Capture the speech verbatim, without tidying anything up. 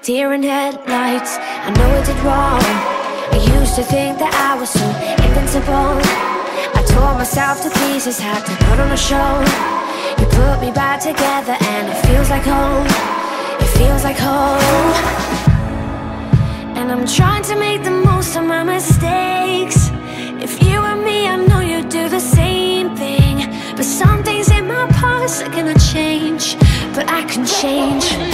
deer in headlights. I know I did wrong. I used to think that I was so invincible. I tore myself to pieces, had to put on a show. You put me back together and it feels like home. It feels like home. And I'm trying to make the most of my mistakes. If you were me, I know you'd do the same thing. But some things in my past are gonna change, but I can change.